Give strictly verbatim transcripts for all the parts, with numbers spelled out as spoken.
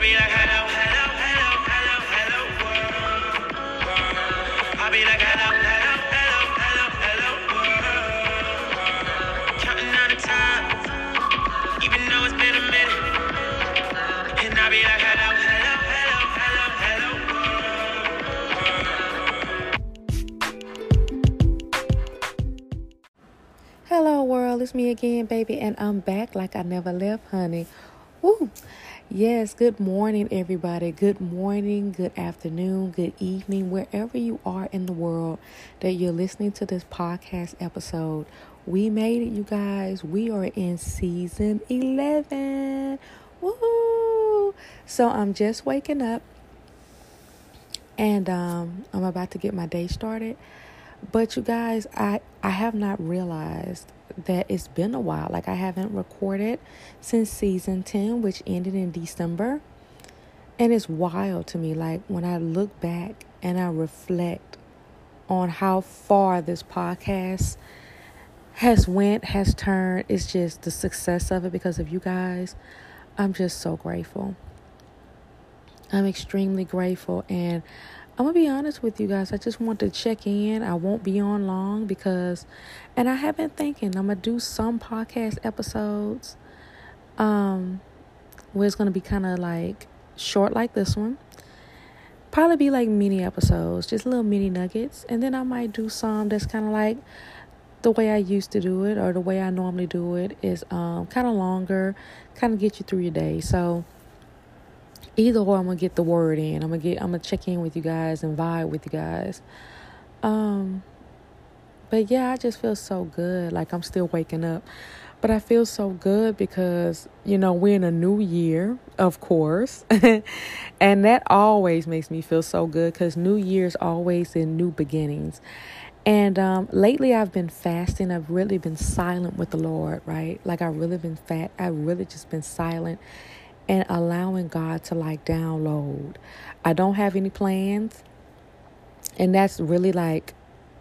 be like, hello, hello, hello, hello, hello, world, world. I be like, hello, hello, hello, hello, hello, world, world. Counting down the time, even though it's been a minute. And I be like, hello, hello, hello, hello, hello, world. Hello world, it's me again, baby, and I'm back like I never left, honey. Woo! Yes, good morning, everybody. Good morning, good afternoon, good evening, wherever you are in the world that you're listening to this podcast episode. We made it, you guys. We are in season eleven. Woo! So I'm just waking up, and um, I'm about to get my day started. But you guys, I, I have not realized that it's been a while. Like, I haven't recorded since season ten, which ended in December. And it's wild to me. Like, when I look back and I reflect on how far this podcast has went, has turned, it's just the success of it because of you guys. I'm just so grateful. I'm extremely grateful. And I'm going to be honest with you guys. I just want to check in. I won't be on long because, and I have been thinking, I'm going to do some podcast episodes um, where it's going to be kind of like short like this one. Probably be like mini episodes, just little mini nuggets. And then I might do some that's kind of like the way I used to do it or the way I normally do it is um, kind of longer, kind of get you through your day. So either or, I'm gonna get the word in. I'm gonna get. I'm gonna check in with you guys and vibe with you guys. Um, but yeah, I just feel so good. Like I'm still waking up, but I feel so good because you know we're in a new year, of course, and that always makes me feel so good because New Year's always in new beginnings. And um, lately, I've been fasting. I've really been silent with the Lord, right? Like I really been fat. I've really just been silent. And allowing God to like download. I don't have any plans. And that's really like,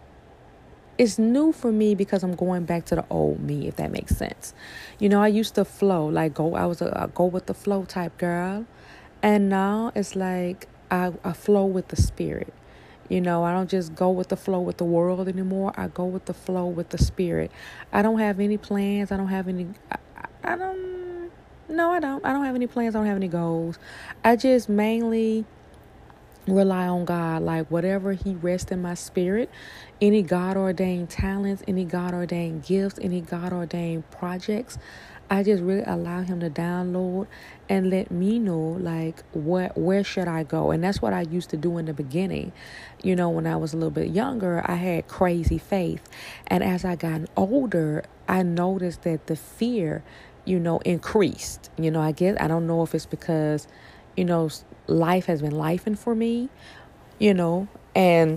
it's new for me because I'm going back to the old me, if that makes sense. You know, I used to flow, like go, I was a, a go with the flow type girl. And now it's like I, I flow with the spirit. You know, I don't just go with the flow with the world anymore. I go with the flow with the spirit. I don't have any plans. I don't have any, I, I don't. No, I don't. I don't have any plans. I don't have any goals. I just mainly rely on God. Like whatever He rests in my spirit, any God-ordained talents, any God-ordained gifts, any God-ordained projects, I just really allow Him to download and let me know like what where should I go. And that's what I used to do in the beginning. You know, when I was a little bit younger, I had crazy faith. And as I got older, I noticed that the fear you know, increased. You know, I guess, I don't know if it's because, you know, life has been lifing for me, you know, and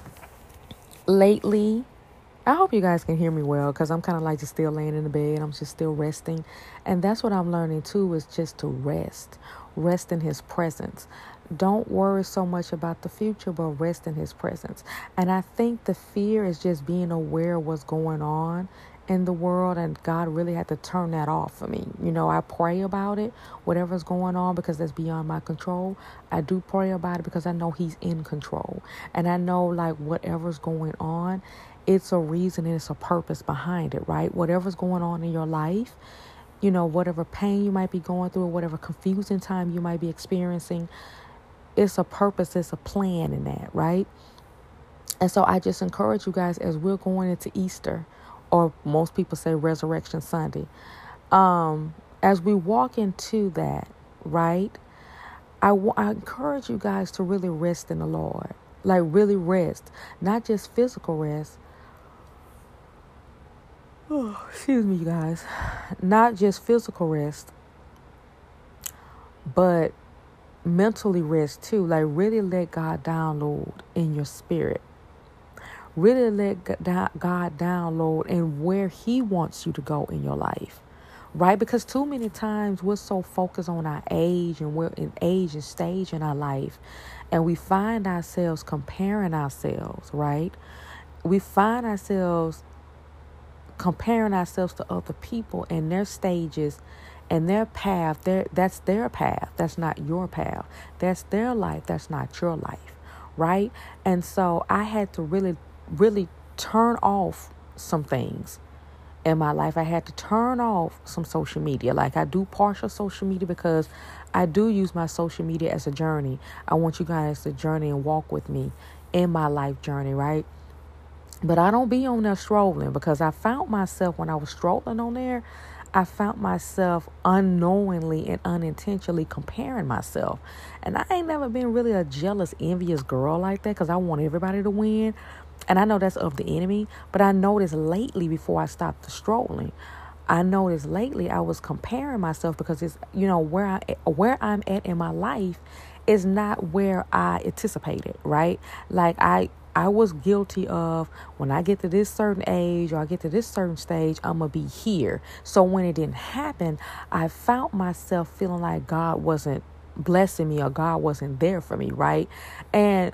lately, I hope you guys can hear me well because I'm kind of like just still laying in the bed. I'm just still resting. And that's what I'm learning too, is just to rest, rest in His presence. Don't worry so much about the future, but rest in His presence. And I think the fear is just being aware of what's going on in the world, and God really had to turn that off for me. You know, I pray about it, whatever's going on, because that's beyond my control. I do pray about it because I know He's in control. And I know like whatever's going on, it's a reason and it's a purpose behind it, right? Whatever's going on in your life, you know, whatever pain you might be going through, or whatever confusing time you might be experiencing, it's a purpose, it's a plan in that, right? And so I just encourage you guys as we're going into Easter, or most people say Resurrection Sunday. Um, as we walk into that, right, I, w- I encourage you guys to really rest in the Lord. Like really rest. Not just physical rest. Oh, excuse me, you guys. Not just physical rest, but mentally rest too. Like really let God download in your spirit. Really let God download and where He wants you to go in your life, right? Because too many times we're so focused on our age and we're in age and stage in our life, and we find ourselves comparing ourselves, right? We find ourselves comparing ourselves to other people and their stages and their path. Their, that's their path. That's not your path. That's their life. That's not your life. Right? And so I had to really, really turn off some things in my life. I had to turn off some social media. Like, I do partial social media because I do use my social media as a journey. I want you guys to journey and walk with me in my life journey, right? But I don't be on there strolling, because I found myself when I was strolling on there, I found myself unknowingly and unintentionally comparing myself. And I ain't never been really a jealous, envious girl like that, because I want everybody to win. And I know that's of the enemy. But I noticed lately, before I stopped the strolling, I noticed lately I was comparing myself, because it's, you know, where I where I'm at in my life is not where I anticipated, right? Like I I was guilty of, when I get to this certain age or I get to this certain stage, I'm going to be here. So when it didn't happen, I found myself feeling like God wasn't blessing me or God wasn't there for me, right? And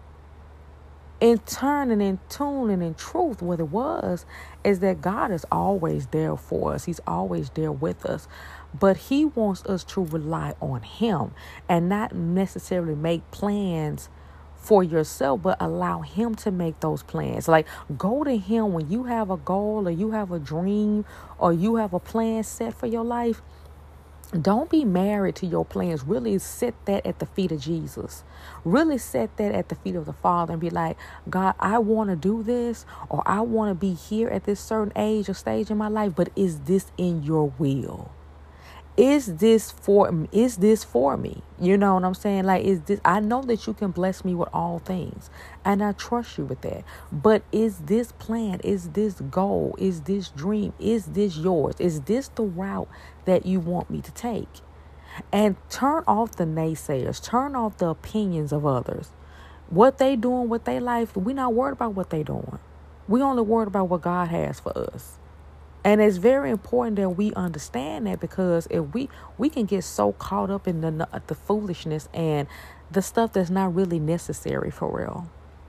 in turn and in tune and in truth, what it was is that God is always there for us. He's always there with us. But he wants us to rely on him and not necessarily make plans for yourself, but allow him to make those plans. Like, go to him when you have a goal or you have a dream or you have a plan set for your life. Don't be married to your plans. Really set that at the feet of Jesus. Really set that at the feet of the Father and be like, God, I want to do this, or I want to be here at this certain age or stage in my life, but is this in your will? Is this for is this for me? You know what I'm saying? Like, is this, I know that you can bless me with all things, and I trust you with that. But is this plan, is this goal, is this dream, is this yours? Is this the route that you want me to take? And turn off the naysayers, turn off the opinions of others. What they doing with their life, we're not worried about what they doing. We only worried about what God has for us. And it's very important that we understand that, because if we, we can get so caught up in the the foolishness and the stuff that's not really necessary for real.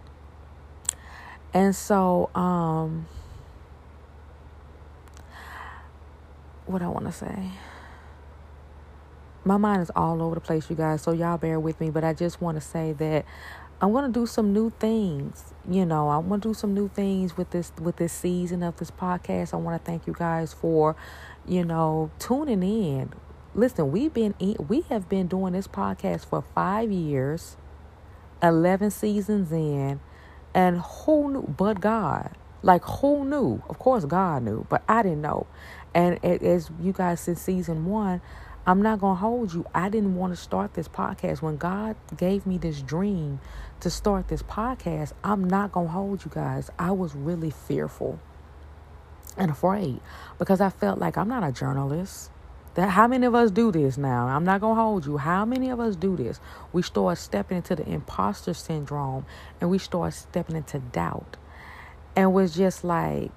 And so, um, what I want to say, my mind is all over the place, you guys, so y'all bear with me. But I just want to say that I'm going to do some new things. You know, I want to do some new things with this, with this season of this podcast. I want to thank you guys for, you know, tuning in. Listen, we've been, we have been doing this podcast for five years, eleven seasons in, and who knew but God? Like, who knew? Of course, God knew, but I didn't know. And as you guys, since season one, I'm not going to hold you. I didn't want to start this podcast. When God gave me this dream to start this podcast, I'm not going to hold you guys. I was really fearful and afraid, because I felt like I'm not a journalist. That how many of us do this now? I'm not going to hold you. How many of us do this? We start stepping into the imposter syndrome, and we start stepping into doubt. And was just like,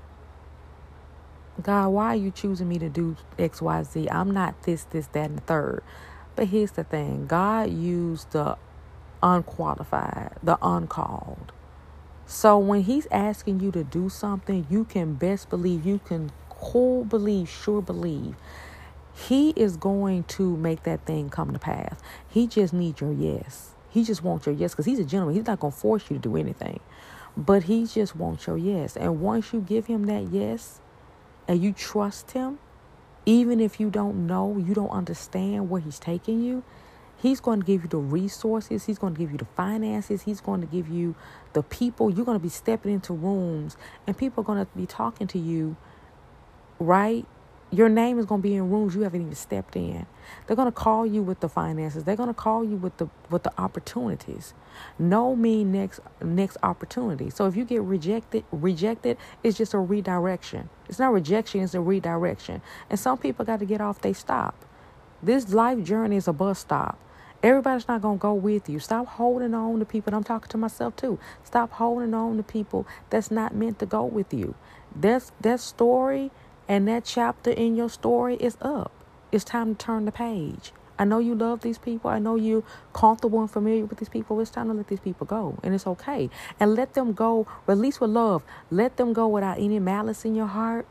God, why are you choosing me to do X, Y, Z? I'm not this, this, that, and the third. But here's the thing. God used the unqualified, the uncalled. So when he's asking you to do something, you can best believe, you can cool believe, sure believe, he is going to make that thing come to pass. He just needs your yes. He just wants your yes, because he's a gentleman. He's not going to force you to do anything. But he just wants your yes. And once you give him that yes, and you trust him, even if you don't know, you don't understand where he's taking you, he's going to give you the resources. He's going to give you the finances. He's going to give you the people. You're going to be stepping into rooms, and people are going to be talking to you, right? Your name is going to be in rooms you haven't even stepped in. They're going to call you with the finances. They're going to call you with the with the opportunities. No mean next next opportunity. So if you get rejected, rejected, it's just a redirection. It's not rejection, it's a redirection. And some people got to get off they stop. This life journey is a bus stop. Everybody's not going to go with you. Stop holding on to people. And I'm talking to myself too. Stop holding on to people that's not meant to go with you. That's that story. And that chapter in your story is up. It's time to turn the page. I know you love these people. I know you're comfortable and familiar with these people. It's time to let these people go. And it's okay. And let them go, release with love. Let them go without any malice in your heart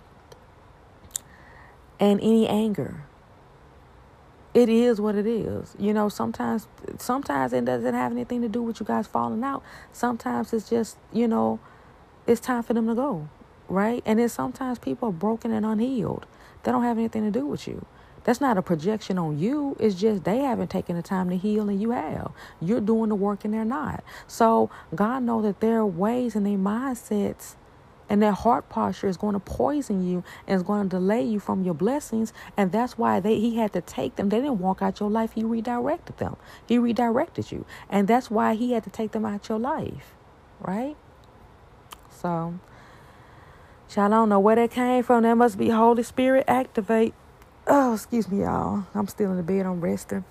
and any anger. It is what it is. You know, sometimes, sometimes it doesn't have anything to do with you guys falling out. Sometimes it's just, you know, it's time for them to go, right? And then sometimes people are broken and unhealed. They don't have anything to do with you. That's not a projection on you. It's just they haven't taken the time to heal and you have. You're doing the work and they're not. So God knows that their ways and their mindsets and their heart posture is going to poison you and is going to delay you from your blessings. And that's why they he had to take them. They didn't walk out your life. He redirected them. He redirected you. And that's why he had to take them out your life. Right? So, y'all don't know where that came from. That must be Holy Spirit activate. Oh, excuse me, y'all. I'm still in the bed. I'm resting.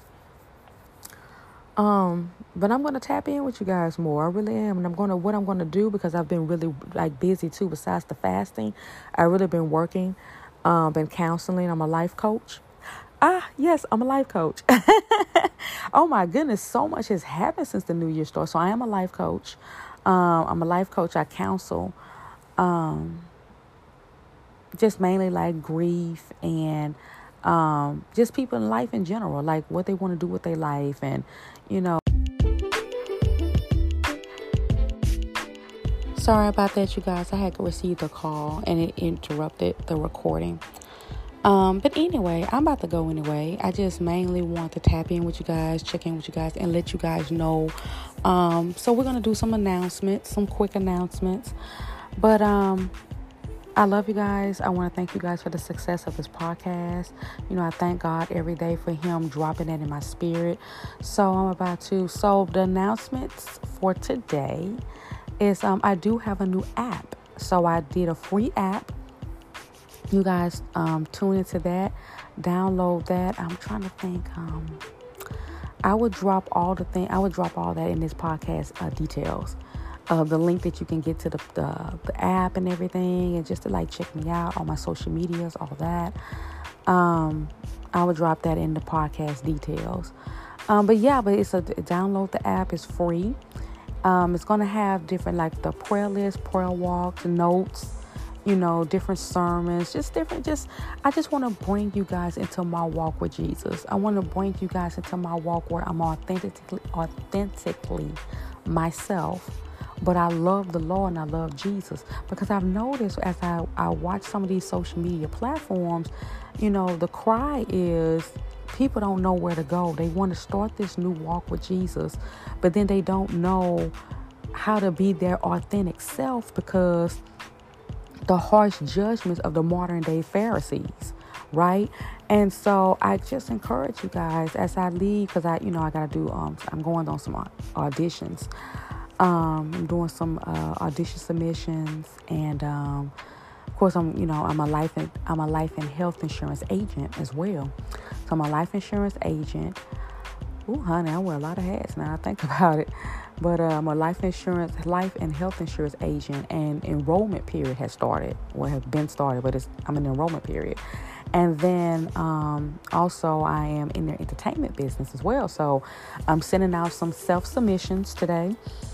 Um, but I'm going to tap in with you guys more. I really am. And I'm going to, what I'm going to do, because I've been really like busy too, besides the fasting, I really been working, um, been counseling. I'm a life coach. Ah, yes, I'm a life coach. Oh my goodness. So much has happened since the new year started. So I am a life coach. Um, I'm a life coach. I counsel, um, just mainly like grief and, um, just people in life in general, like what they want to do with their life. And, you know, sorry about that, you guys. I had to receive the call and it interrupted the recording. Um, but anyway, I'm about to go anyway. I just mainly want to tap in with you guys, check in with you guys, and let you guys know. Um, so we're going to do some announcements, some quick announcements. But um, I love you guys. I want to thank you guys for the success of this podcast. You know, I thank God every day for him dropping that in my spirit. So I'm about to, so the announcements for today is um, I do have a new app. So I did a free app. You guys um, tune into that, download that. I'm trying to think. Um, I would drop all the thing. I would drop all that in this podcast uh, details. Uh, the link that you can get to the, the the app and everything, and just to like check me out on my social medias, all that. Um, I would drop that in the podcast details. Um, but yeah, but it's a download the app. It's free. Um, it's gonna have different like the prayer list, prayer walks, notes. You know, different sermons, just different, just, I just want to bring you guys into my walk with Jesus. I want to bring you guys into my walk where I'm authentically, authentically myself. But I love the Lord and I love Jesus, because I've noticed as I, I watch some of these social media platforms, you know, the cry is people don't know where to go. They want to start this new walk with Jesus, but then they don't know how to be their authentic self because the harsh judgments of the modern day Pharisees, right? And so I just encourage you guys as I leave, because I, you know, I got to do, um, I'm going on some auditions. Um, I'm doing some uh, audition submissions, and um, of course, I'm, you know, I'm a life, and, I'm a life and health insurance agent as well. So I'm a life insurance agent. Ooh, honey, I wear a lot of hats now I think about it. But uh, I'm a life insurance, life and health insurance agent, and enrollment period has started, or have been started, but it's, I'm in the enrollment period. And then um, also I am in their entertainment business as well. So I'm sending out some self-submissions today.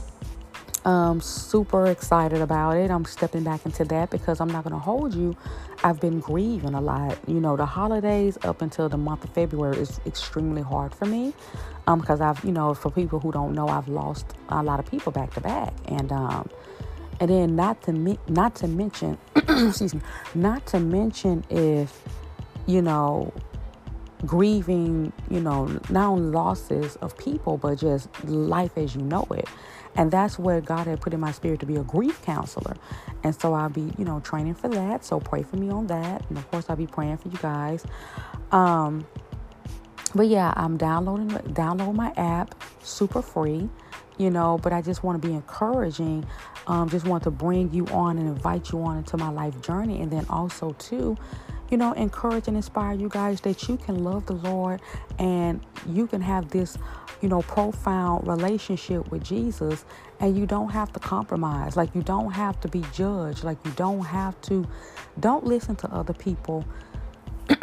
Um, super excited about it. I'm stepping back into that because I'm not going to hold you. I've been grieving a lot. You know, the holidays up until the month of February is extremely hard for me. Um, because I've, you know, for people who don't know, I've lost a lot of people back to back. And, um, and then not to me, not to mention, excuse me, not to mention if, you know, grieving, you know, not only losses of people, but just life as you know it. And that's where God had put in my spirit to be a grief counselor. And so I'll be, you know, training for that. So pray for me on that. And of course, I'll be praying for you guys. Um, but yeah, I'm downloading, download my app, super free, you know, but I just want to be encouraging. Um, just want to bring you on and invite you on into my life journey. And then also too, you know, encourage and inspire you guys that you can love the Lord and you can have this, you know, profound relationship with Jesus, and you don't have to compromise. Like, you don't have to be judged. Like, you don't have to, don't listen to other people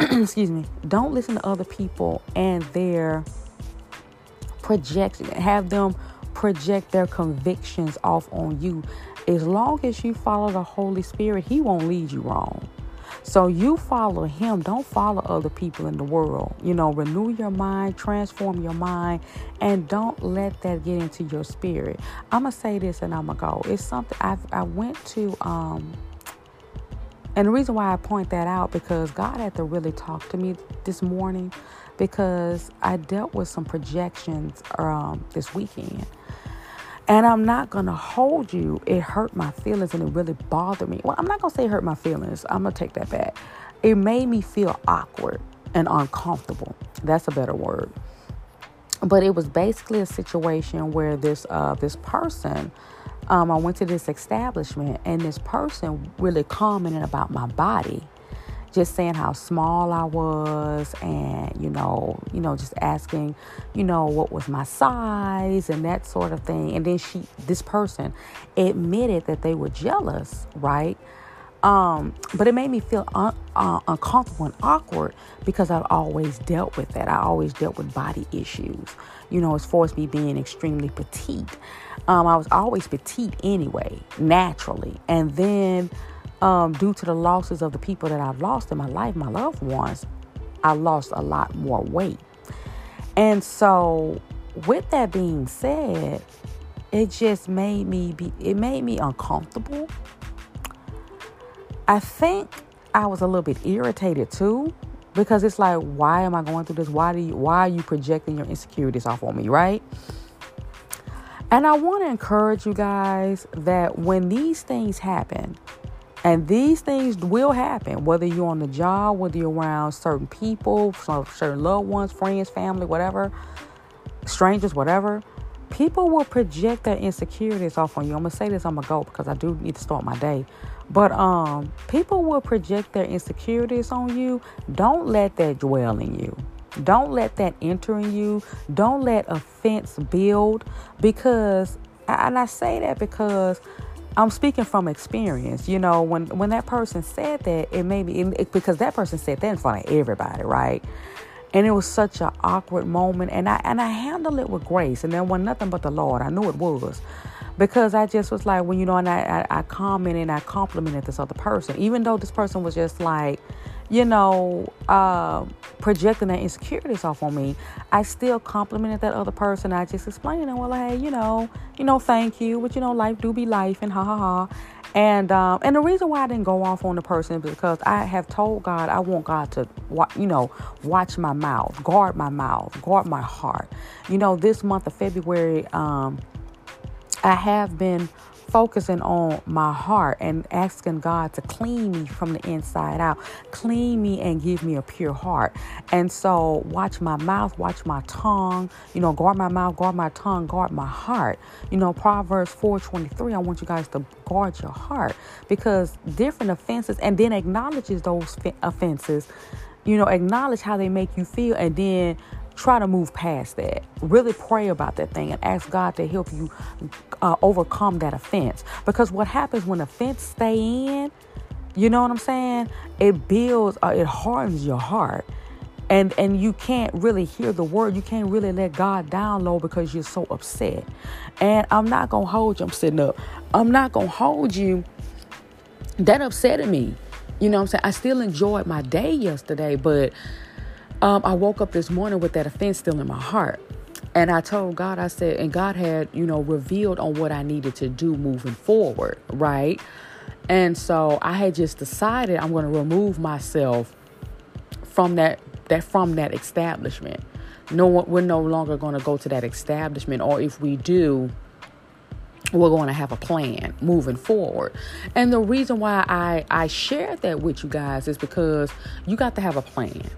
excuse me, don't listen to other people and their projection, have them project their convictions off on you. As long as you follow the Holy Spirit, he won't lead you wrong. So you follow him. Don't follow other people in the world. You know, renew your mind, transform your mind, and don't let that get into your spirit. I'm going to say this and I'm going to go. It's something I've, I went to, um, and the reason why I point that out, because God had to really talk to me this morning, because I dealt with some projections um, this weekend. And I'm not going to hold you. It hurt my feelings and it really bothered me. Well, I'm not going to say it hurt my feelings. I'm going to take that back. It made me feel awkward and uncomfortable. That's a better word. But it was basically a situation where this uh, this person, um, I went to this establishment and this person really commented about my body. Just saying how small I was and, you know, you know, just asking, you know, what was my size and that sort of thing. And then she, this person admitted that they were jealous, right? Um, but it made me feel un, uh, uncomfortable and awkward because I've always dealt with that. I always dealt with body issues, you know, as far as me being extremely petite. Um, I was always petite anyway, naturally. And then Um, due to the losses of the people that I've lost in my life, my loved ones, I lost a lot more weight. And so with that being said, it just made me be, it made me uncomfortable. I think I was a little bit irritated too, because it's like, why am I going through this? Why do you, why are you projecting your insecurities off on me? Right. And I want to encourage you guys that when these things happen, and these things will happen, whether you're on the job, whether you're around certain people, certain loved ones, friends, family, whatever, strangers, whatever, people will project their insecurities off on you. I'm going to say this, I'm going to go because I do need to start my day. But um, people will project their insecurities on you. Don't let that dwell in you. Don't let that enter in you. Don't let offense build, because, and I say that because I'm speaking from experience. You know, when, when that person said that, it made me, it, because that person said that in front of everybody, right? And it was such an awkward moment. And I and I handled it with grace. And there was nothing but the Lord. I knew it was. Because I just was like, well, you know, and I, I, I commented and I complimented this other person. Even though this person was just like, you know, uh, projecting their insecurities off on me, I still complimented that other person. I just explained to them, well, hey, you know, you know, thank you. But, you know, life do be life and ha ha ha. And um, and the reason why I didn't go off on the person is because I have told God, I want God to, you know, watch my mouth, guard my mouth, guard my heart. You know, this month of February, um, I have been focusing on my heart and asking God to clean me from the inside out, clean me and give me a pure heart. And so watch my mouth, watch my tongue, you know, guard my mouth, guard my tongue, guard my heart. You know, Proverbs four twenty-three, I want you guys to guard your heart, because different offenses, and then acknowledges those offenses, you know, acknowledge how they make you feel, and then try to move past that. Really pray about that thing and ask God to help you uh, overcome that offense. Because what happens when offense stay in, you know what I'm saying? It builds, uh, it hardens your heart. And and you can't really hear the word. You can't really let God down low because you're so upset. And I'm not going to hold you. I'm sitting up. I'm not going to hold you. That upsetted me. You know what I'm saying? I still enjoyed my day yesterday, but Um, I woke up this morning with that offense still in my heart. And I told God, I said, and God had, you know, revealed on what I needed to do moving forward, right? And so I had just decided I'm going to remove myself from that, that from that establishment. No, we're no longer going to go to that establishment, or if we do, we're going to have a plan moving forward. And the reason why I, I shared that with you guys is because you got to have a plan.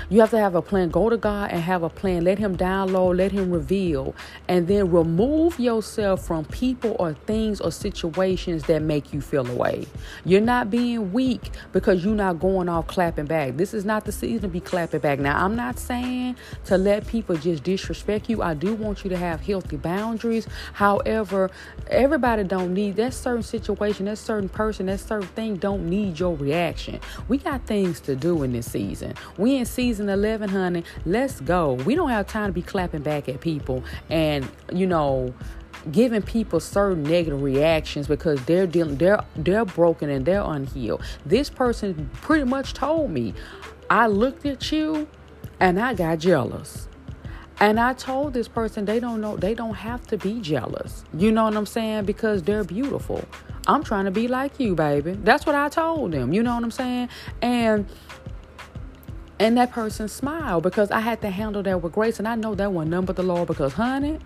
You have to have a plan. Go to God and have a plan. Let him download, let him reveal, and then remove yourself from people or things or situations that make you feel away. You're not being weak because you're not going off clapping back. This is not the season to be clapping back. Now, I'm not saying to let people just disrespect you. I do want you to have healthy boundaries. However, everybody don't need that certain situation, that certain person, that certain thing don't need your reaction. We got things to do in this season. We in season eleven, honey. Let's go. We don't have time to be clapping back at people and, you know, giving people certain negative reactions because they're dealing, they're they're broken and they're unhealed. This person pretty much told me, I looked at you and I got jealous. And I told this person they don't know, they don't have to be jealous. You know what I'm saying? Because they're beautiful. I'm trying to be like you, baby. That's what I told them. You know what I'm saying? And And that person smiled because I had to handle that with grace. And I know that wasn't none but the Lord because, honey,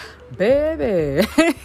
baby.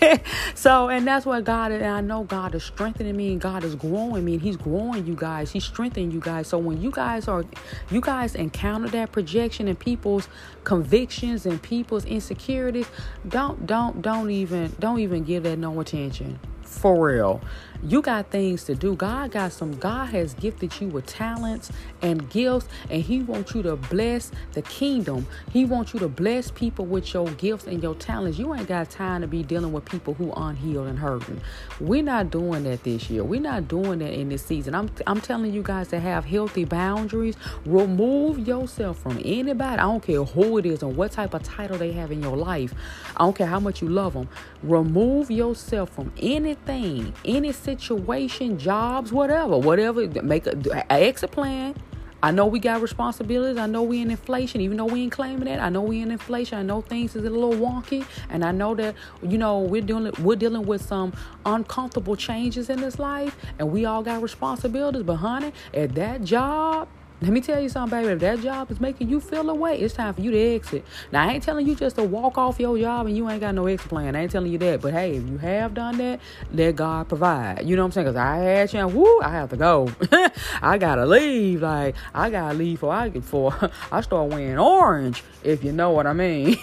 So, and that's what God is. And I know God is strengthening me and God is growing me. And he's growing you guys. He's strengthening you guys. So when you guys are, you guys encounter that projection and people's convictions and people's insecurities, don't, don't, don't even, don't even give that no attention. For real. You got things to do. God got some, God has gifted you with talents and gifts, and he wants you to bless the kingdom. He wants you to bless people with your gifts and your talents. You ain't got time to be dealing with people who unhealed and hurting. We're not doing that this year. We're not doing that in this season. I'm I'm telling you guys to have healthy boundaries. Remove yourself from anybody. I don't care who it is and what type of title they have in your life. I don't care how much you love them. Remove yourself from anything, any situation. Situation, jobs, whatever, whatever. Make an exit plan. I know we got responsibilities. I know we in inflation, even though we ain't claiming that. I know we in inflation. I know things is a little wonky, and I know that you know we're dealing we're dealing with some uncomfortable changes in this life, and we all got responsibilities. But honey, at that job. Let me tell you something, baby. If that job is making you feel away, it's time for you to exit. Now, I ain't telling you just to walk off your job and you ain't got no exit plan. I ain't telling you that. But, hey, if you have done that, let God provide. You know what I'm saying? Because I had you, woo, I have to go. I got to leave. Like, I got to leave before I get for I start wearing orange, if you know what I mean.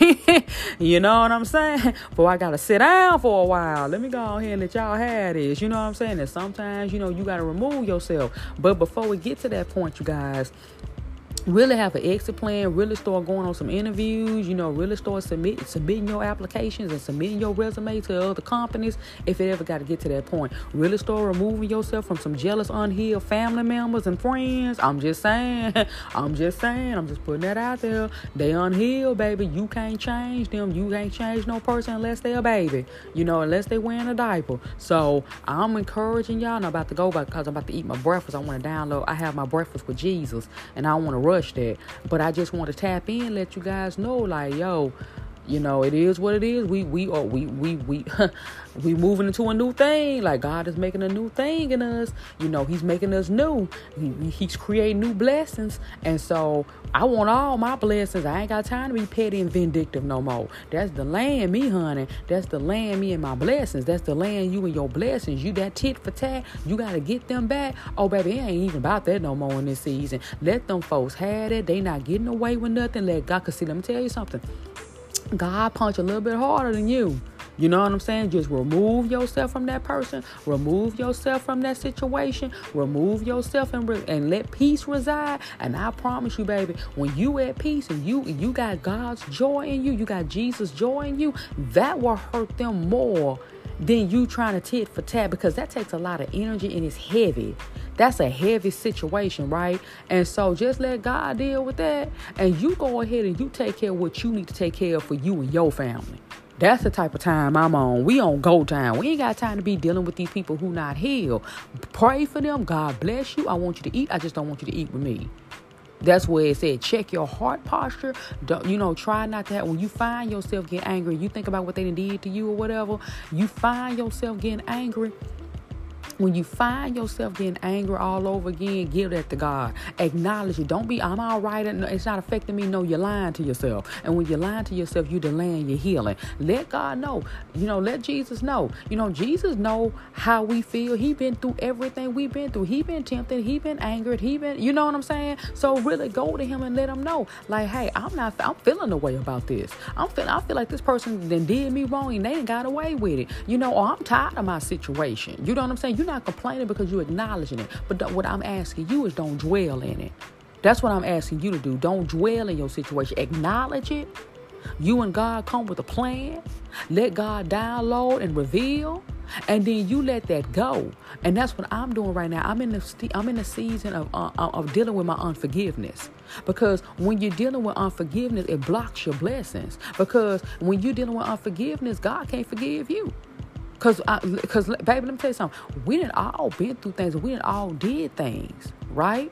You know what I'm saying? Before I got to sit down for a while. Let me go ahead and let y'all have this. You know what I'm saying? And sometimes, you know, you got to remove yourself. But before we get to that point, you guys, really have an exit plan, really start going on some interviews, you know, really start submit, submitting your applications and submitting your resume to other companies if it ever got to get to that point. Really start removing yourself from some jealous, unhealed family members and friends. I'm just saying, I'm just saying, I'm just putting that out there. They unhealed, baby. You can't change them. You can't change no person unless they're a baby, you know, unless they wearing a diaper. So I'm encouraging y'all, and I'm about to go back because I'm about to eat my breakfast. I want to download, I have my breakfast with Jesus, and I want to rush that, but I just want to tap in, let you guys know, like, yo, you know, it is what it is. We we are we we we we moving into a new thing. Like God is making a new thing in us. You know, He's making us new. He, he's creating new blessings, and so I want all my blessings. I ain't got time to be petty and vindictive no more. That's the land, me, honey. That's the land, me and my blessings. That's the land, you and your blessings. You that tit for tat. You gotta get them back. Oh, baby, it ain't even about that no more in this season. Let them folks have it. They not getting away with nothing. Let God, cause see, let me tell you something. God punch a little bit harder than you. You know what I'm saying? Just remove yourself from that person. Remove yourself from that situation. Remove yourself and, re- and let peace reside. And I promise you, baby, when you at peace and you you got God's joy in you, you got Jesus' joy in you, that will hurt them more than you trying to tit for tat, because that takes a lot of energy and it's heavy. That's a heavy situation, right? And so just let God deal with that, and you go ahead and you take care of what you need to take care of for you and your family. That's the type of time I'm on. We on go time. We ain't got time to be dealing with these people who not healed. Pray for them. God bless you. I want you to eat. I just don't want you to eat with me. That's where it said, check your heart posture. Don't, you know, try not to have, when you find yourself getting angry, you think about what they did to you or whatever, you find yourself getting angry, When you find yourself getting angry all over again, give that to God. Acknowledge it. Don't be, I'm all right. And it's not affecting me. No, you're lying to yourself. And when you're lying to yourself, you're delaying your healing. Let God know. You know, let Jesus know. You know, Jesus know how we feel. He been through everything we've been through. He been tempted. He been angered. He been, you know what I'm saying? So really go to him and let him know. Like, hey, I'm not, I'm feeling the way about this. I'm feeling, I feel like this person then did me wrong and they ain't got away with it. You know, or I'm tired of my situation. You know what I'm saying? You're not complaining because you're acknowledging it. But what I'm asking you is don't dwell in it. That's what I'm asking you to do. Don't dwell in your situation. Acknowledge it. You and God come with a plan. Let God download and reveal. And then you let that go. And that's what I'm doing right now. I'm in the I'm in the season of uh, of dealing with my unforgiveness. Because when you're dealing with unforgiveness, it blocks your blessings. Because when you're dealing with unforgiveness, God can't forgive you. Because, because, baby, let me tell you something. We didn't all been through things. We didn't all did things, right?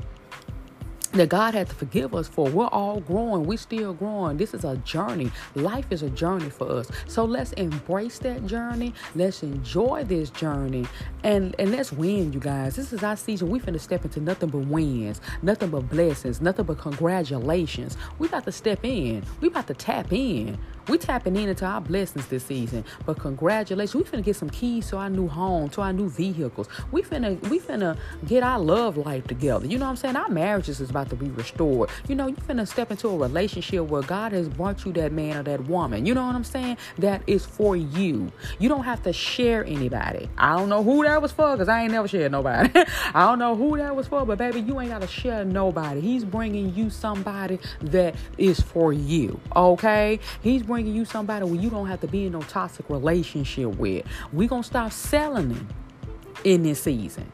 That God had to forgive us for. We're all growing. We're still growing. This is a journey. Life is a journey for us. So let's embrace that journey. Let's enjoy this journey. And, and let's win, you guys. This is our season. We finna step into nothing but wins. Nothing but blessings. Nothing but congratulations. We about to step in. We about to tap in. We tapping in into our blessings this season. But congratulations. We finna get some keys to our new home, to our new vehicles. We finna, we finna get our love life together. You know what I'm saying? Our marriages is about to be restored. You know, you finna step into a relationship where God has brought you that man or that woman. You know what I'm saying? That is for you. You don't have to share anybody. I don't know who that was for, because I ain't never shared nobody. I don't know who that was for, but baby, you ain't got to share nobody. He's bringing you somebody that is for you. Okay? He's bringing you somebody where you don't have to be in no toxic relationship with. We gonna stop selling them in this season.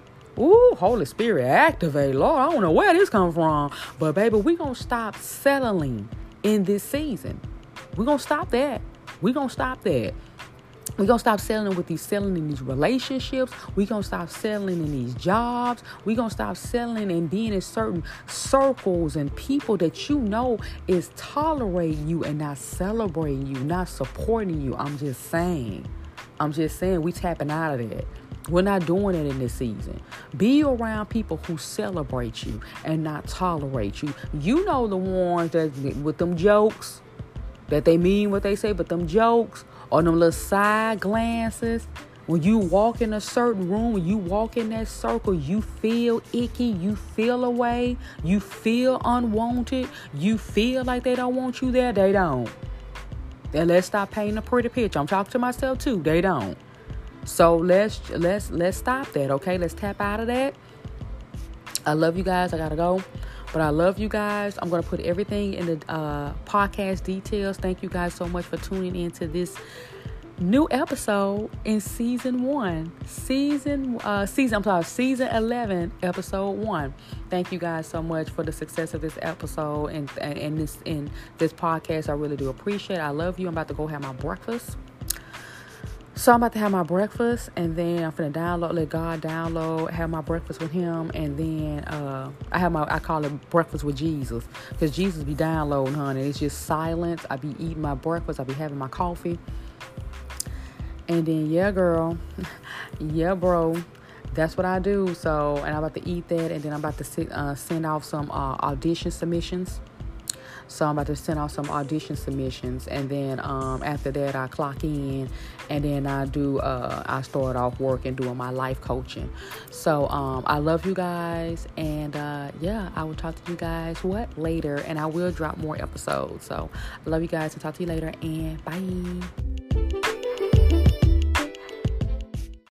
Ooh, Holy Spirit, activate. Lord, I don't know where this come from. But baby, we gonna stop settling in this season. We gonna stop that. We gonna stop that. We're going to stop selling with these selling in these relationships. We're going to stop selling in these jobs. We're going to stop selling and being in certain circles and people that you know is tolerating you and not celebrating you, not supporting you. I'm just saying. I'm just saying we tapping out of that. We're not doing it in this season. Be around people who celebrate you and not tolerate you. You know the ones that with them jokes, that they mean what they say, but them jokes or them little side glances. When you walk in a certain room, when you walk in that circle, you feel icky, you feel away, you feel unwanted, you feel like they don't want you there, they don't. And let's stop painting a pretty picture. I'm talking to myself too, they don't. So let's let's let's stop that, okay? Let's tap out of that. I love you guys. I gotta go. But I love you guys. I'm going to put everything in the uh, podcast details. Thank you guys so much for tuning into this new episode in season one. Season, uh, season, I'm sorry, season eleven, episode one. Thank you guys so much for the success of this episode and, and, and this in this podcast. I really do appreciate it. I love you. I'm about to go have my breakfast. So I'm about to have my breakfast, and then I'm finna download, let God download, have my breakfast with him, and then uh, I have my, I call it breakfast with Jesus, because Jesus be downloading, honey. It's just silence. I be eating my breakfast. I be having my coffee. And then, yeah, girl, yeah, bro, that's what I do. So, and I'm about to eat that, and then I'm about to sit, uh, send off some uh, audition submissions. So I'm about to send out some audition submissions, and then um, after that I clock in, and then I do. Uh, I start off working doing my life coaching. So um, I love you guys, and uh, yeah, I will talk to you guys what later, and I will drop more episodes. So I love you guys, and talk to you later, and bye.